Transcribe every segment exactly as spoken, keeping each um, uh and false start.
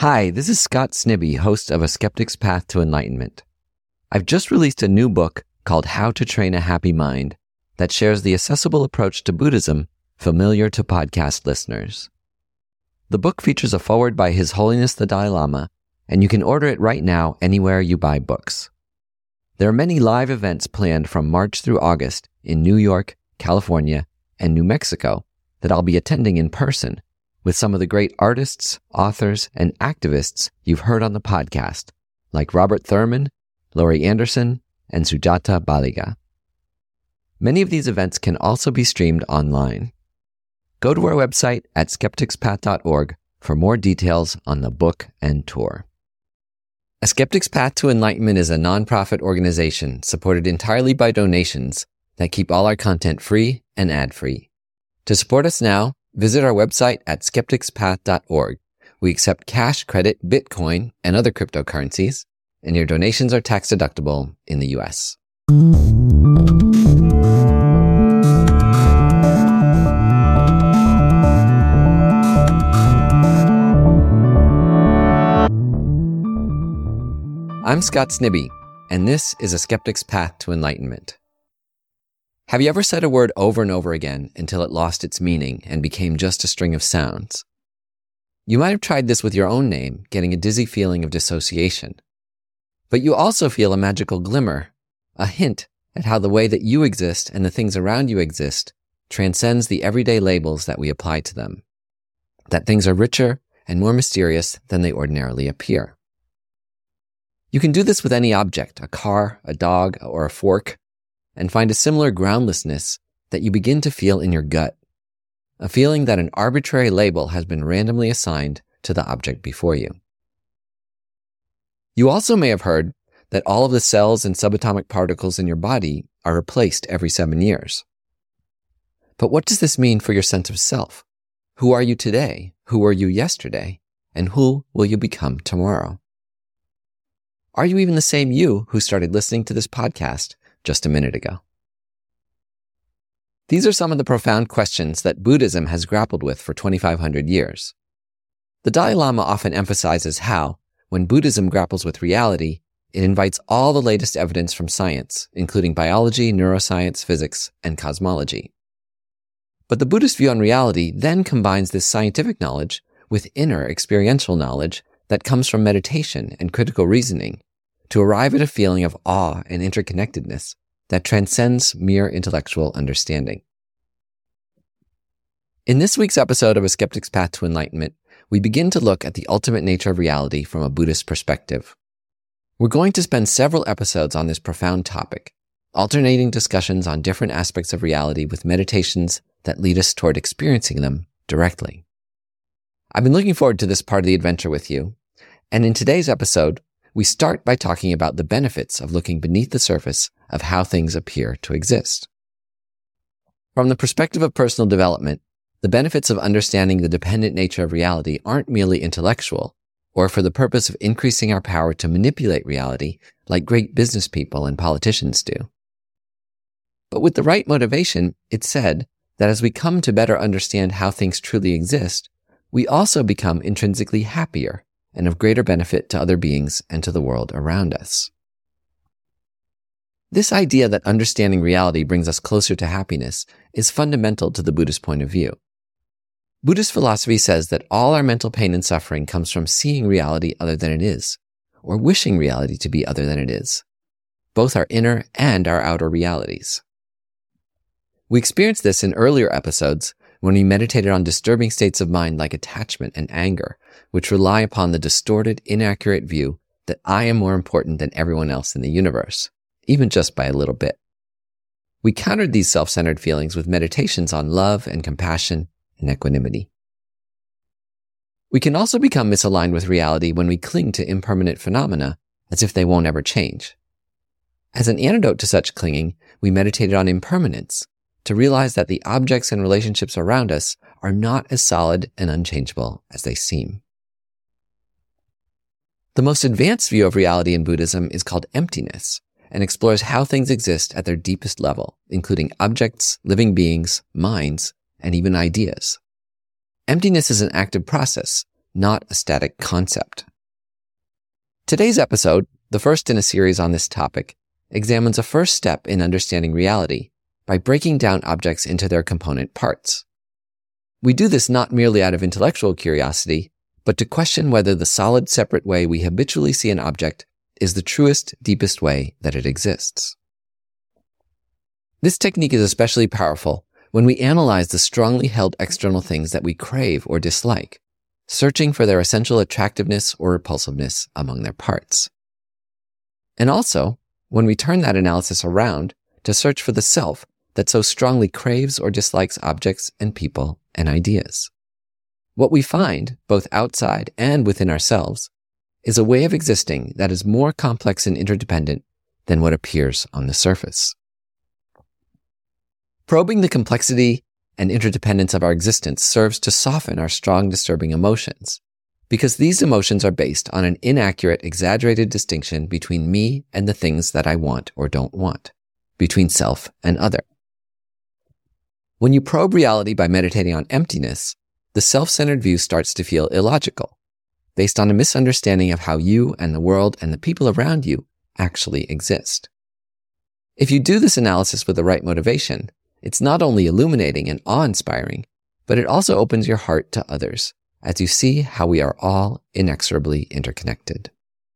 Hi, this is Scott Snibbe, host of A Skeptic's Path to Enlightenment. I've just released a new book called How to Train a Happy Mind that shares the accessible approach to Buddhism familiar to podcast listeners. The book features a foreword by His Holiness the Dalai Lama, and you can order it right now anywhere you buy books. There are many live events planned from March through August in New York, California, and New Mexico that I'll be attending in person with some of the great artists, authors, and activists you've heard on the podcast, like Robert Thurman, Laurie Anderson, and Sujata Baliga. Many of these events can also be streamed online. Go to our website at skeptics path dot org for more details on the book and tour. A Skeptic's Path to Enlightenment is a nonprofit organization supported entirely by donations that keep all our content free and ad-free. To support us now, visit our website at skeptics path dot org. We accept cash, credit, Bitcoin, and other cryptocurrencies, and your donations are tax-deductible in the U S. I'm Scott Snibbe, and this is A Skeptic's Path to Enlightenment. Have you ever said a word over and over again until it lost its meaning and became just a string of sounds? You might have tried this with your own name, getting a dizzy feeling of dissociation. But you also feel a magical glimmer, a hint at how the way that you exist and the things around you exist transcends the everyday labels that we apply to them. That things are richer and more mysterious than they ordinarily appear. You can do this with any object, a car, a dog, or a fork, and find a similar groundlessness that you begin to feel in your gut, a feeling that an arbitrary label has been randomly assigned to the object before you. You also may have heard that all of the cells and subatomic particles in your body are replaced every seven years. But what does this mean for your sense of self? Who are you today? Who were you yesterday? And who will you become tomorrow? Are you even the same you who started listening to this podcast just a minute ago? These are some of the profound questions that Buddhism has grappled with for twenty-five hundred years. The Dalai Lama often emphasizes how, when Buddhism grapples with reality, it invites all the latest evidence from science, including biology, neuroscience, physics, and cosmology. But the Buddhist view on reality then combines this scientific knowledge with inner experiential knowledge that comes from meditation and critical reasoning to arrive at a feeling of awe and interconnectedness that transcends mere intellectual understanding. In this week's episode of A Skeptic's Path to Enlightenment, we begin to look at the ultimate nature of reality from a Buddhist perspective. We're going to spend several episodes on this profound topic, alternating discussions on different aspects of reality with meditations that lead us toward experiencing them directly. I've been looking forward to this part of the adventure with you, and in today's episode, we start by talking about the benefits of looking beneath the surface of how things appear to exist. From the perspective of personal development, the benefits of understanding the dependent nature of reality aren't merely intellectual, or for the purpose of increasing our power to manipulate reality like great business people and politicians do. But with the right motivation, it's said that as we come to better understand how things truly exist, we also become intrinsically happier and of greater benefit to other beings and to the world around us. This idea that understanding reality brings us closer to happiness is fundamental to the Buddhist point of view. Buddhist philosophy says that all our mental pain and suffering comes from seeing reality other than it is, or wishing reality to be other than it is, both our inner and our outer realities. We experienced this in earlier episodes when we meditated on disturbing states of mind like attachment and anger, which rely upon the distorted, inaccurate view that I am more important than everyone else in the universe, even just by a little bit. We countered these self-centered feelings with meditations on love and compassion and equanimity. We can also become misaligned with reality when we cling to impermanent phenomena as if they won't ever change. As an antidote to such clinging, we meditated on impermanence, to realize that the objects and relationships around us are not as solid and unchangeable as they seem. The most advanced view of reality in Buddhism is called emptiness and explores how things exist at their deepest level, including objects, living beings, minds, and even ideas. Emptiness is an active process, not a static concept. Today's episode, the first in a series on this topic, examines a first step in understanding reality by breaking down objects into their component parts. We do this not merely out of intellectual curiosity, but to question whether the solid, separate way we habitually see an object is the truest, deepest way that it exists. This technique is especially powerful when we analyze the strongly held external things that we crave or dislike, searching for their essential attractiveness or repulsiveness among their parts. And also, when we turn that analysis around to search for the self that so strongly craves or dislikes objects and people and ideas. What we find, both outside and within ourselves, is a way of existing that is more complex and interdependent than what appears on the surface. Probing the complexity and interdependence of our existence serves to soften our strong, disturbing emotions, because these emotions are based on an inaccurate, exaggerated distinction between me and the things that I want or don't want, between self and other. When you probe reality by meditating on emptiness, the self-centered view starts to feel illogical, based on a misunderstanding of how you and the world and the people around you actually exist. If you do this analysis with the right motivation, it's not only illuminating and awe-inspiring, but it also opens your heart to others as you see how we are all inexorably interconnected.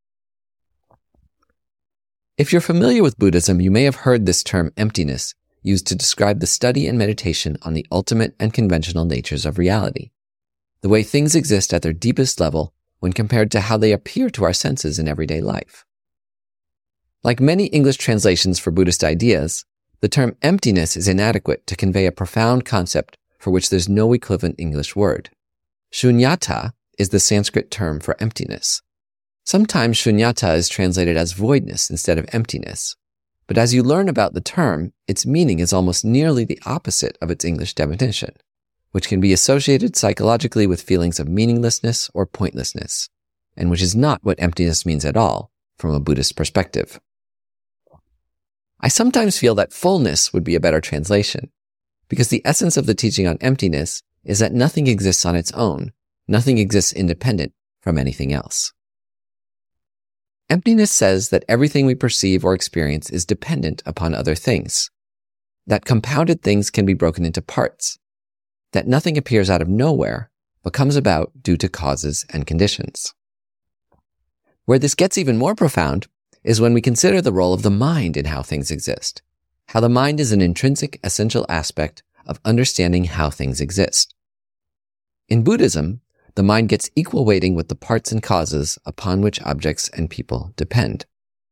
If you're familiar with Buddhism, you may have heard this term emptiness used to describe the study and meditation on the ultimate and conventional natures of reality, the way things exist at their deepest level when compared to how they appear to our senses in everyday life. Like many English translations for Buddhist ideas, the term emptiness is inadequate to convey a profound concept for which there's no equivalent English word. Shunyata is the Sanskrit term for emptiness. Sometimes shunyata is translated as voidness instead of emptiness. But as you learn about the term, its meaning is almost nearly the opposite of its English definition, which can be associated psychologically with feelings of meaninglessness or pointlessness, and which is not what emptiness means at all from a Buddhist perspective. I sometimes feel that fullness would be a better translation, because the essence of the teaching on emptiness is that nothing exists on its own, nothing exists independent from anything else. Emptiness says that everything we perceive or experience is dependent upon other things, that compounded things can be broken into parts, that nothing appears out of nowhere, but comes about due to causes and conditions. Where this gets even more profound is when we consider the role of the mind in how things exist, how the mind is an intrinsic, essential aspect of understanding how things exist. In Buddhism, the mind gets equal weighting with the parts and causes upon which objects and people depend.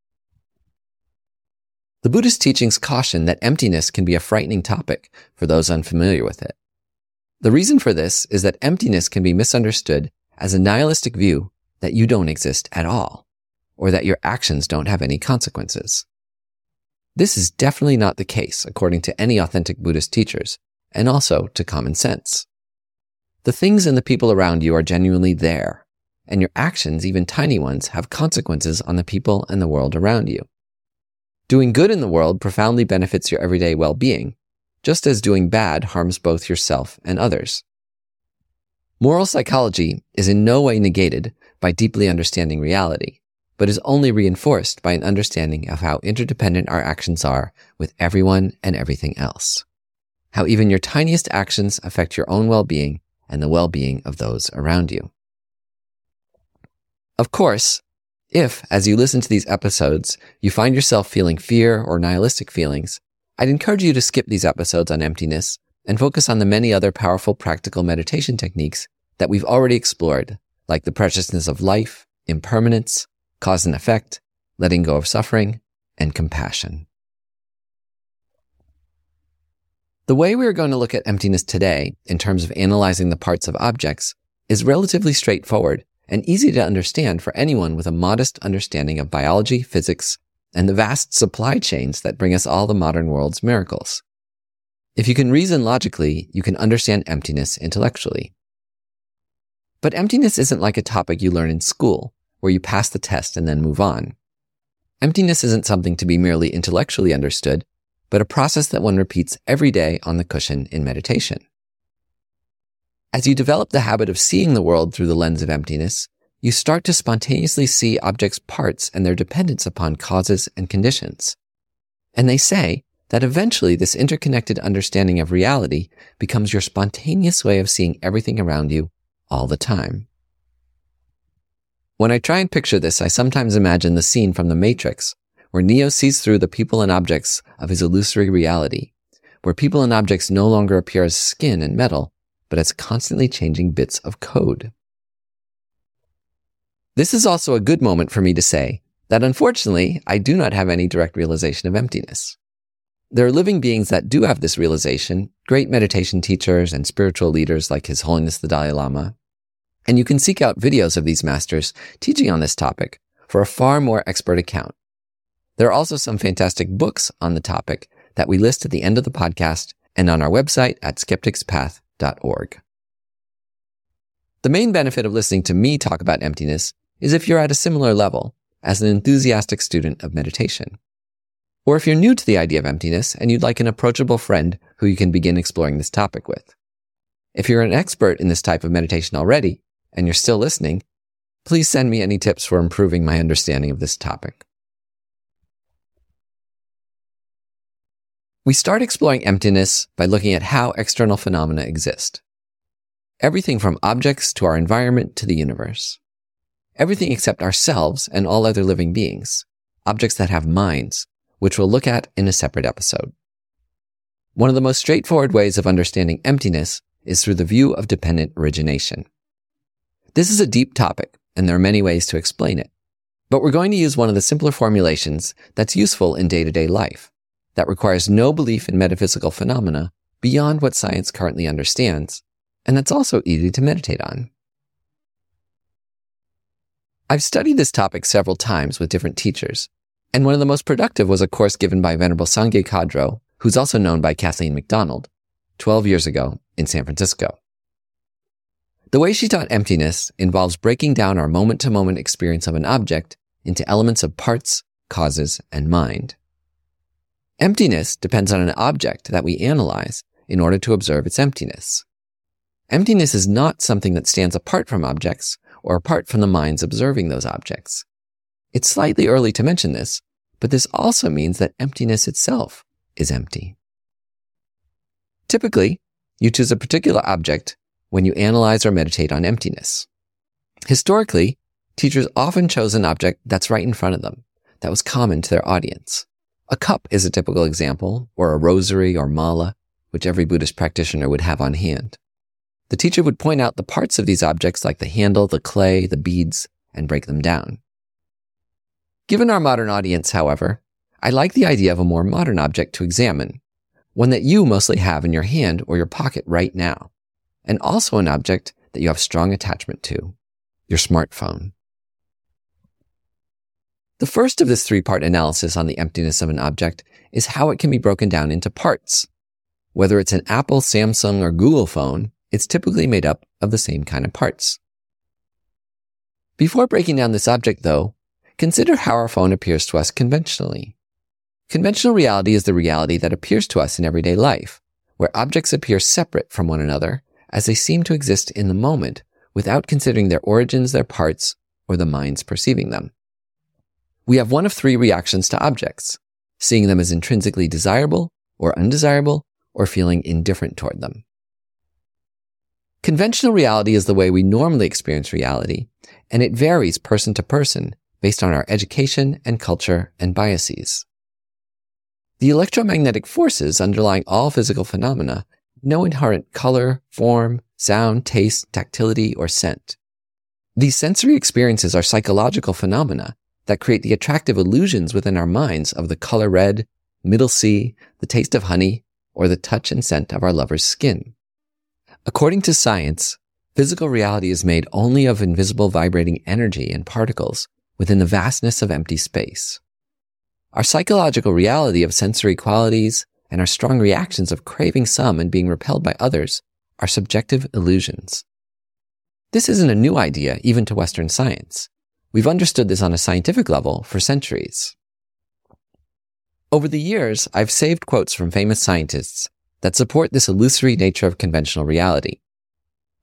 The Buddhist teachings caution that emptiness can be a frightening topic for those unfamiliar with it. The reason for this is that emptiness can be misunderstood as a nihilistic view that you don't exist at all, or that your actions don't have any consequences. This is definitely not the case according to any authentic Buddhist teachers, and also to common sense. The things and the people around you are genuinely there, and your actions, even tiny ones, have consequences on the people and the world around you. Doing good in the world profoundly benefits your everyday well-being, just as doing bad harms both yourself and others. Moral psychology is in no way negated by deeply understanding reality, but is only reinforced by an understanding of how interdependent our actions are with everyone and everything else. How even your tiniest actions affect your own well-being and the well-being of those around you. Of course, if, as you listen to these episodes, you find yourself feeling fear or nihilistic feelings, I'd encourage you to skip these episodes on emptiness and focus on the many other powerful practical meditation techniques that we've already explored, like the preciousness of life, impermanence, cause and effect, letting go of suffering, and compassion. The way we are going to look at emptiness today, in terms of analyzing the parts of objects, is relatively straightforward and easy to understand for anyone with a modest understanding of biology, physics, and the vast supply chains that bring us all the modern world's miracles. If you can reason logically, you can understand emptiness intellectually. But emptiness isn't like a topic you learn in school, where you pass the test and then move on. Emptiness isn't something to be merely intellectually understood, but a process that one repeats every day on the cushion in meditation. As you develop the habit of seeing the world through the lens of emptiness, you start to spontaneously see objects' parts and their dependence upon causes and conditions. And they say that eventually this interconnected understanding of reality becomes your spontaneous way of seeing everything around you all the time. When I try and picture this, I sometimes imagine the scene from The Matrix, where Neo sees through the people and objects of his illusory reality, where people and objects no longer appear as skin and metal, but as constantly changing bits of code. This is also a good moment for me to say that unfortunately, I do not have any direct realization of emptiness. There are living beings that do have this realization, great meditation teachers and spiritual leaders like His Holiness the Dalai Lama. And you can seek out videos of these masters teaching on this topic for a far more expert account. There are also some fantastic books on the topic that we list at the end of the podcast and on our website at skeptics path dot org. The main benefit of listening to me talk about emptiness is if you're at a similar level as an enthusiastic student of meditation. Or if you're new to the idea of emptiness and you'd like an approachable friend who you can begin exploring this topic with. If you're an expert in this type of meditation already and you're still listening, please send me any tips for improving my understanding of this topic. We start exploring emptiness by looking at how external phenomena exist. Everything from objects to our environment to the universe. Everything except ourselves and all other living beings. Objects that have minds, which we'll look at in a separate episode. One of the most straightforward ways of understanding emptiness is through the view of dependent origination. This is a deep topic, and there are many ways to explain it. But we're going to use one of the simpler formulations that's useful in day-to-day life, that requires no belief in metaphysical phenomena beyond what science currently understands, and that's also easy to meditate on. I've studied this topic several times with different teachers, and one of the most productive was a course given by Venerable Sangye Kadro, who's also known by Kathleen McDonald, twelve years ago in San Francisco. The way she taught emptiness involves breaking down our moment-to-moment experience of an object into elements of parts, causes, and mind. Emptiness depends on an object that we analyze in order to observe its emptiness. Emptiness is not something that stands apart from objects or apart from the minds observing those objects. It's slightly early to mention this, but this also means that emptiness itself is empty. Typically, you choose a particular object when you analyze or meditate on emptiness. Historically, teachers often chose an object that's right in front of them, that was common to their audience. A cup is a typical example, or a rosary or mala, which every Buddhist practitioner would have on hand. The teacher would point out the parts of these objects like the handle, the clay, the beads, and break them down. Given our modern audience, however, I like the idea of a more modern object to examine, one that you mostly have in your hand or your pocket right now, and also an object that you have strong attachment to, your smartphone. The first of this three-part analysis on the emptiness of an object is how it can be broken down into parts. Whether it's an Apple, Samsung, or Google phone, it's typically made up of the same kind of parts. Before breaking down this object, though, consider how our phone appears to us conventionally. Conventional reality is the reality that appears to us in everyday life, where objects appear separate from one another as they seem to exist in the moment without considering their origins, their parts, or the minds perceiving them. We have one of three reactions to objects, seeing them as intrinsically desirable or undesirable, or feeling indifferent toward them. Conventional reality is the way we normally experience reality, and it varies person to person based on our education and culture and biases. The electromagnetic forces underlying all physical phenomena have no inherent color, form, sound, taste, tactility, or scent. These sensory experiences are psychological phenomena that create the attractive illusions within our minds of the color red, middle C, the taste of honey, or the touch and scent of our lover's skin. According to science, physical reality is made only of invisible vibrating energy and particles within the vastness of empty space. Our psychological reality of sensory qualities and our strong reactions of craving some and being repelled by others are subjective illusions. This isn't a new idea even to Western science. We've understood this on a scientific level for centuries. Over the years, I've saved quotes from famous scientists that support this illusory nature of conventional reality.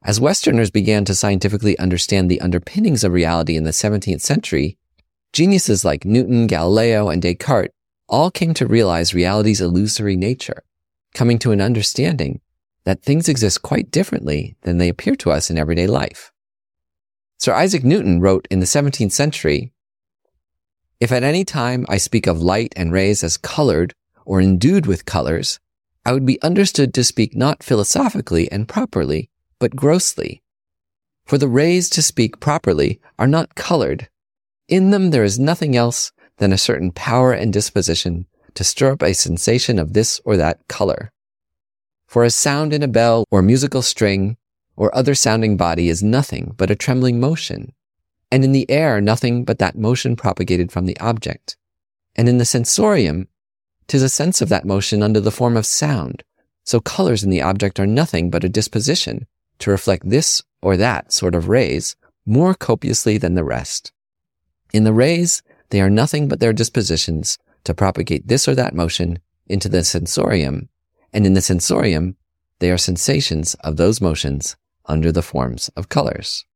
As Westerners began to scientifically understand the underpinnings of reality in the seventeenth century, geniuses like Newton, Galileo, and Descartes all came to realize reality's illusory nature, coming to an understanding that things exist quite differently than they appear to us in everyday life. Sir Isaac Newton wrote in the seventeenth century, "If at any time I speak of light and rays as colored or endued with colors, I would be understood to speak not philosophically and properly, but grossly. For the rays, to speak properly, are not colored. In them there is nothing else than a certain power and disposition to stir up a sensation of this or that color. For a sound in a bell or musical string or other sounding body is nothing but a trembling motion, and in the air nothing but that motion propagated from the object. And in the sensorium, 'tis a sense of that motion under the form of sound, so colors in the object are nothing but a disposition to reflect this or that sort of rays more copiously than the rest. In the rays, they are nothing but their dispositions to propagate this or that motion into the sensorium, and in the sensorium, they are sensations of those motions under the forms of colors."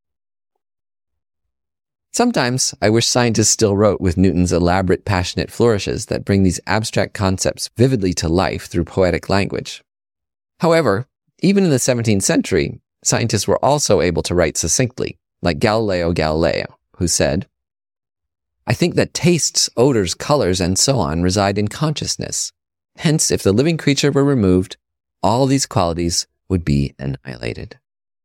Sometimes I wish scientists still wrote with Newton's elaborate, passionate flourishes that bring these abstract concepts vividly to life through poetic language. However, even in the seventeenth century, scientists were also able to write succinctly, like Galileo Galilei, who said, "I think that tastes, odors, colors, and so on reside in consciousness. Hence, if the living creature were removed, all these qualities would be annihilated."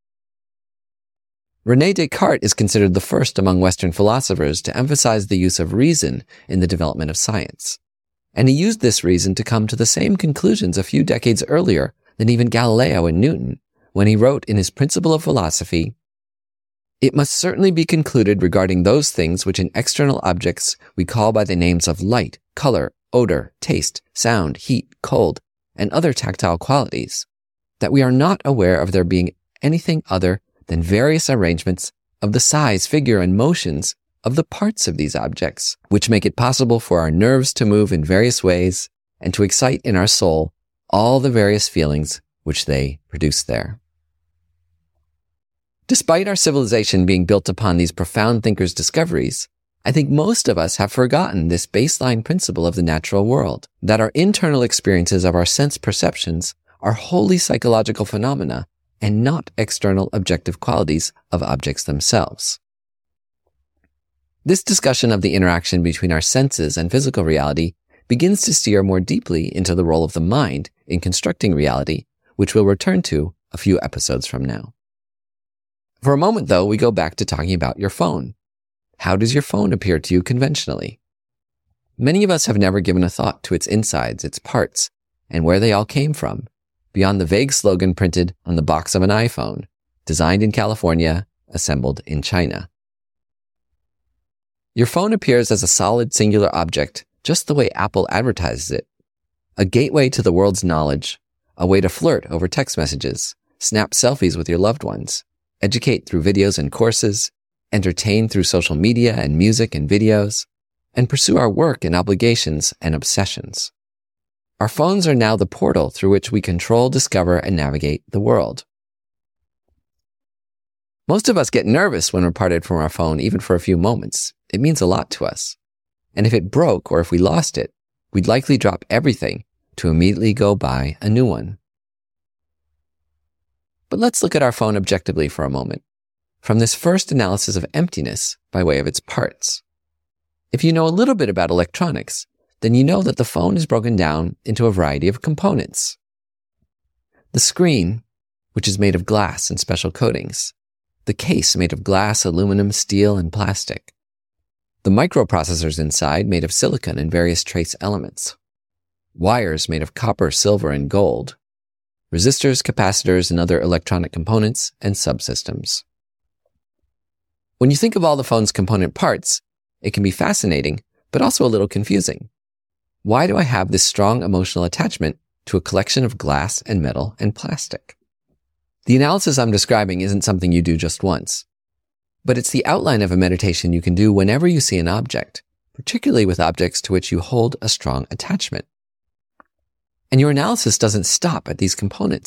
René Descartes is considered the first among Western philosophers to emphasize the use of reason in the development of science. And he used this reason to come to the same conclusions a few decades earlier than even Galileo and Newton, when he wrote in his Principle of Philosophy, "It must certainly be concluded regarding those things which in external objects we call by the names of light, color, odor, taste, sound, heat, cold, and other tactile qualities, that we are not aware of there being anything other than various arrangements of the size, figure, and motions of the parts of these objects, which make it possible for our nerves to move in various ways and to excite in our soul all the various feelings which they produce there." Despite our civilization being built upon these profound thinkers' discoveries, I think most of us have forgotten this baseline principle of the natural world, that our internal experiences of our sense perceptions are wholly psychological phenomena and not external objective qualities of objects themselves. This discussion of the interaction between our senses and physical reality begins to steer more deeply into the role of the mind in constructing reality, which we'll return to a few episodes from now. For a moment, though, we go back to talking about your phone. How does your phone appear to you conventionally? Many of us have never given a thought to its insides, its parts, and where they all came from, beyond the vague slogan printed on the box of an iPhone, designed in California, assembled in China. Your phone appears as a solid singular object, just the way Apple advertises it. A gateway to the world's knowledge, a way to flirt over text messages, snap selfies with your loved ones, educate through videos and courses, entertain through social media and music and videos, and pursue our work and obligations and obsessions. Our phones are now the portal through which we control, discover, and navigate the world. Most of us get nervous when we're parted from our phone, even for a few moments. It means a lot to us. And if it broke or if we lost it, we'd likely drop everything to immediately go buy a new one. But let's look at our phone objectively for a moment, from this first analysis of emptiness by way of its parts. If you know a little bit about electronics, then you know that the phone is broken down into a variety of components. The screen, which is made of glass and special coatings. The case made of glass, aluminum, steel, and plastic. The microprocessors inside made of silicon and various trace elements. Wires made of copper, silver, and gold. Resistors, capacitors, and other electronic components and subsystems. When you think of all the phone's component parts, it can be fascinating, but also a little confusing. Why do I have this strong emotional attachment to a collection of glass and metal and plastic? The analysis I'm describing isn't something you do just once, but it's the outline of a meditation you can do whenever you see an object, particularly with objects to which you hold a strong attachment. And your analysis doesn't stop at these components,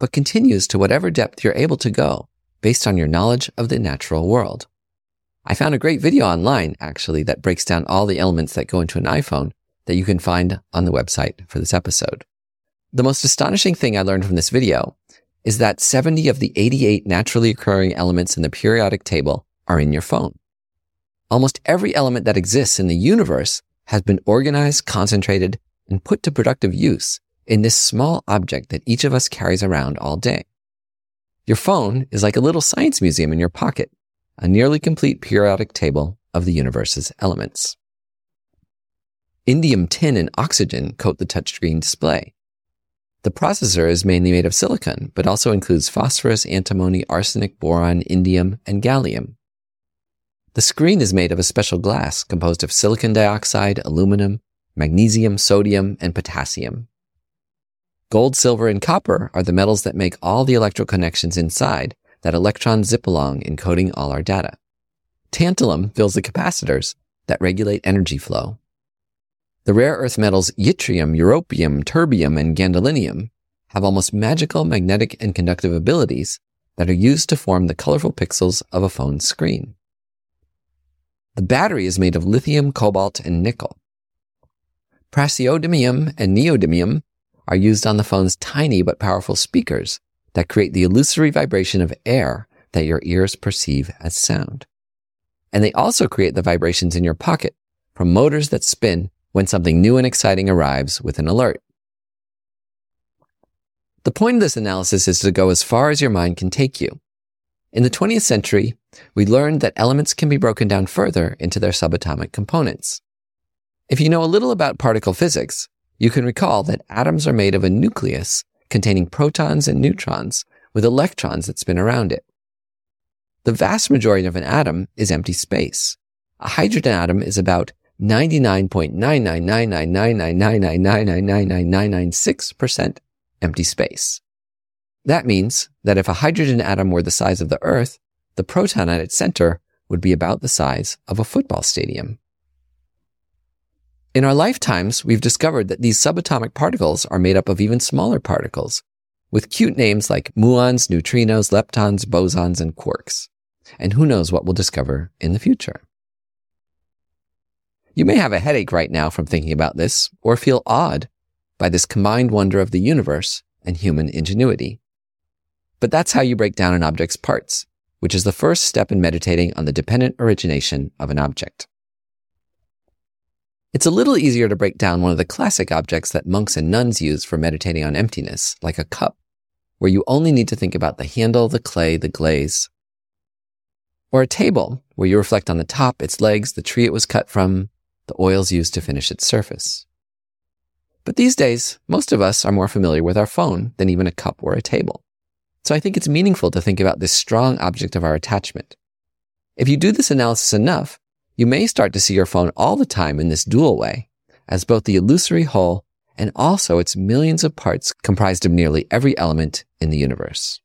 but continues to whatever depth you're able to go based on your knowledge of the natural world. I found a great video online, actually, that breaks down all the elements that go into an iPhone that you can find on the website for this episode. The most astonishing thing I learned from this video is that seventy of the eighty-eight naturally occurring elements in the periodic table are in your phone. Almost every element that exists in the universe has been organized, concentrated, and put to productive use in this small object that each of us carries around all day. Your phone is like a little science museum in your pocket, a nearly complete periodic table of the universe's elements. Indium, tin, and oxygen coat the touchscreen display. The processor is mainly made of silicon, but also includes phosphorus, antimony, arsenic, boron, indium, and gallium. The screen is made of a special glass composed of silicon dioxide, aluminum, magnesium, sodium, and potassium. Gold, silver, and copper are the metals that make all the electrical connections inside that electrons zip along, encoding all our data. Tantalum fills the capacitors that regulate energy flow. The rare earth metals yttrium, europium, terbium, and gadolinium have almost magical magnetic and conductive abilities that are used to form the colorful pixels of a phone's screen. The battery is made of lithium, cobalt, and nickel. Praseodymium and neodymium are used on the phone's tiny but powerful speakers that create the illusory vibration of air that your ears perceive as sound. And they also create the vibrations in your pocket from motors that spin when something new and exciting arrives with an alert. The point of this analysis is to go as far as your mind can take you. In the twentieth century, we learned that elements can be broken down further into their subatomic components. If you know a little about particle physics, you can recall that atoms are made of a nucleus containing protons and neutrons with electrons that spin around it. The vast majority of an atom is empty space. A hydrogen atom is about ninety-nine point nine nine nine nine nine nine nine nine nine nine nine nine nine nine six percent empty space. That means that if a hydrogen atom were the size of the Earth, the proton at its center would be about the size of a football stadium. In our lifetimes, we've discovered that these subatomic particles are made up of even smaller particles, with cute names like muons, neutrinos, leptons, bosons, and quarks. And who knows what we'll discover in the future. You may have a headache right now from thinking about this, or feel awed by this combined wonder of the universe and human ingenuity. But that's how you break down an object's parts, which is the first step in meditating on the dependent origination of an object. It's a little easier to break down one of the classic objects that monks and nuns use for meditating on emptiness, like a cup, where you only need to think about the handle, the clay, the glaze. Or a table, where you reflect on the top, its legs, the tree it was cut from, the oils used to finish its surface. But these days, most of us are more familiar with our phone than even a cup or a table. So I think it's meaningful to think about this strong object of our attachment. If you do this analysis enough, you may start to see your phone all the time in this dual way, as both the illusory whole and also its millions of parts comprised of nearly every element in the universe.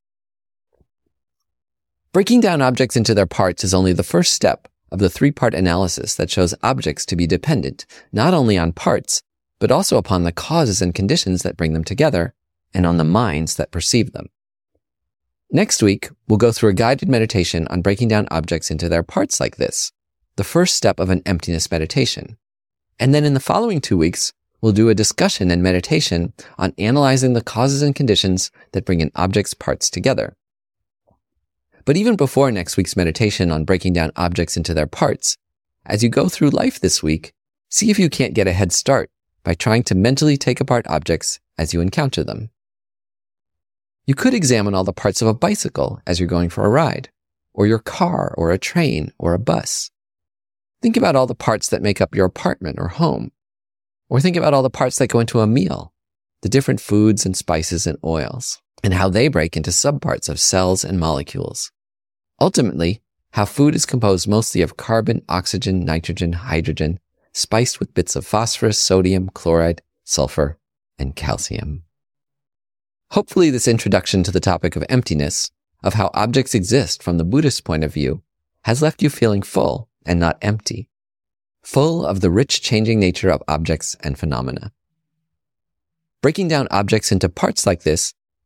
Breaking down objects into their parts is only the first step of the three-part analysis that shows objects to be dependent not only on parts, but also upon the causes and conditions that bring them together and on the minds that perceive them. Next week, we'll go through a guided meditation on breaking down objects into their parts like this, the first step of an emptiness meditation. And then in the following two weeks, we'll do a discussion and meditation on analyzing the causes and conditions that bring an object's parts together. But even before next week's meditation on breaking down objects into their parts, as you go through life this week, see if you can't get a head start by trying to mentally take apart objects as you encounter them. You could examine all the parts of a bicycle as you're going for a ride, or your car, or a train, or a bus. Think about all the parts that make up your apartment or home. Or think about all the parts that go into a meal, the different foods and spices and oils, and how they break into subparts of cells and molecules. Ultimately, how food is composed mostly of carbon, oxygen, nitrogen, hydrogen, spiced with bits of phosphorus, sodium, chloride, sulfur, and calcium. Hopefully this introduction to the topic of emptiness, of how objects exist from the Buddhist point of view, has left you feeling full and not empty, full of the rich changing nature of objects and phenomena. Breaking down objects into parts like this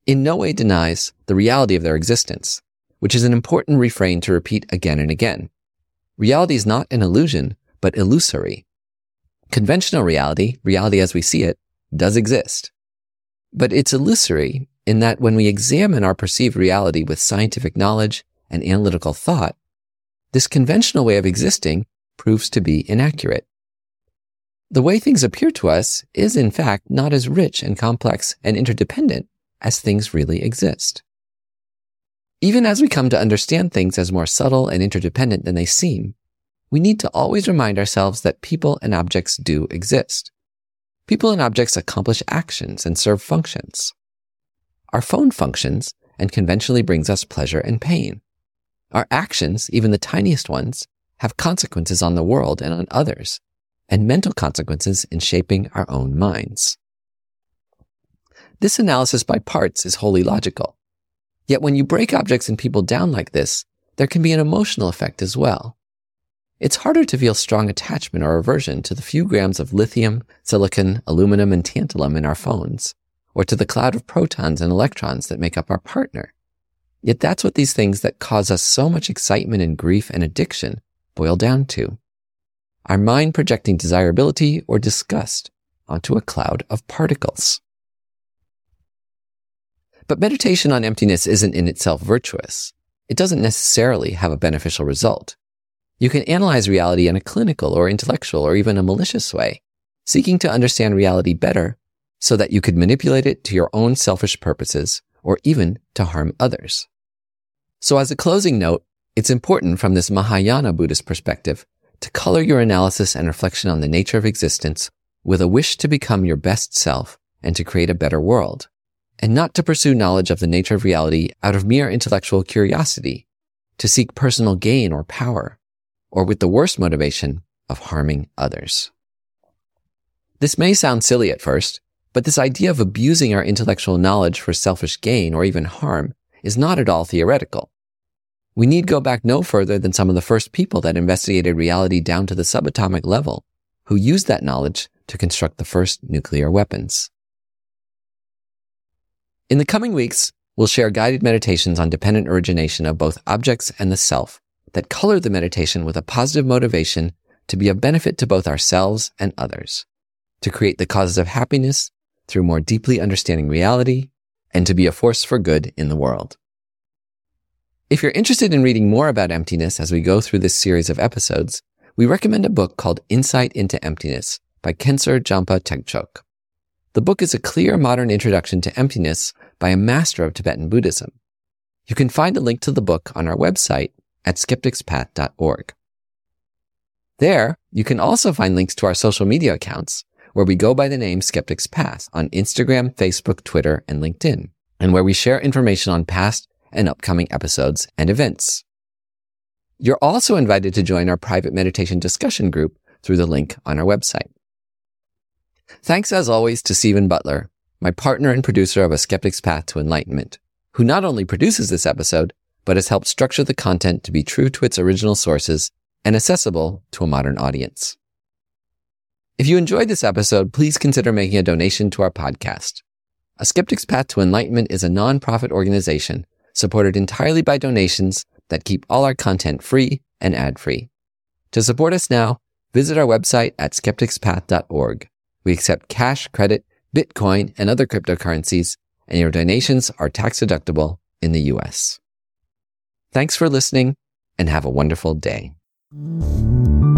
in no way denies the reality of their existence, which is an important refrain to repeat again and again. Reality is not an illusion, but illusory. Conventional reality, reality as we see it, does exist. But it's illusory in that when we examine our perceived reality with scientific knowledge and analytical thought, this conventional way of existing proves to be inaccurate. The way things appear to us is, in fact, not as rich and complex and interdependent as things really exist. Even as we come to understand things as more subtle and interdependent than they seem, we need to always remind ourselves that people and objects do exist. People and objects accomplish actions and serve functions. Our phone functions and conventionally brings us pleasure and pain. Our actions, even the tiniest ones, have consequences on the world and on others, and mental consequences in shaping our own minds. This analysis by parts is wholly logical. Yet when you break objects and people down like this, there can be an emotional effect as well. It's harder to feel strong attachment or aversion to the few grams of lithium, silicon, aluminum, and tantalum in our phones, or to the cloud of protons and electrons that make up our partner. Yet that's what these things that cause us so much excitement and grief and addiction boil down to. Our mind projecting desirability or disgust onto a cloud of particles. But meditation on emptiness isn't in itself virtuous. It doesn't necessarily have a beneficial result. You can analyze reality in a clinical or intellectual or even a malicious way, seeking to understand reality better so that you could manipulate it to your own selfish purposes or even to harm others. So as a closing note, it's important from this Mahayana Buddhist perspective to color your analysis and reflection on the nature of existence with a wish to become your best self and to create a better world, and not to pursue knowledge of the nature of reality out of mere intellectual curiosity, to seek personal gain or power, or with the worst motivation of harming others. This may sound silly at first, but this idea of abusing our intellectual knowledge for selfish gain or even harm is not at all theoretical. We need go back no further than some of the first people that investigated reality down to the subatomic level, who used that knowledge to construct the first nuclear weapons. In the coming weeks, we'll share guided meditations on dependent origination of both objects and the self that color the meditation with a positive motivation to be of benefit to both ourselves and others, to create the causes of happiness through more deeply understanding reality, and to be a force for good in the world. If you're interested in reading more about emptiness as we go through this series of episodes, we recommend a book called Insight into Emptiness by Khensur Jampa Tengchok. The book is a clear modern introduction to emptiness by a master of Tibetan Buddhism. You can find a link to the book on our website at skeptics path dot org. There, you can also find links to our social media accounts, where we go by the name Skeptics Path on Instagram, Facebook, Twitter, and LinkedIn, and where we share information on past and upcoming episodes and events. You're also invited to join our private meditation discussion group through the link on our website. Thanks as always to Stephen Butler, my partner and producer of A Skeptic's Path to Enlightenment, who not only produces this episode, but has helped structure the content to be true to its original sources and accessible to a modern audience. If you enjoyed this episode, please consider making a donation to our podcast. A Skeptic's Path to Enlightenment is a nonprofit organization supported entirely by donations that keep all our content free and ad-free. To support us now, visit our website at skeptics path dot org. We accept cash, credit, Bitcoin, and other cryptocurrencies, and your donations are tax-deductible in the U S. Thanks for listening, and have a wonderful day.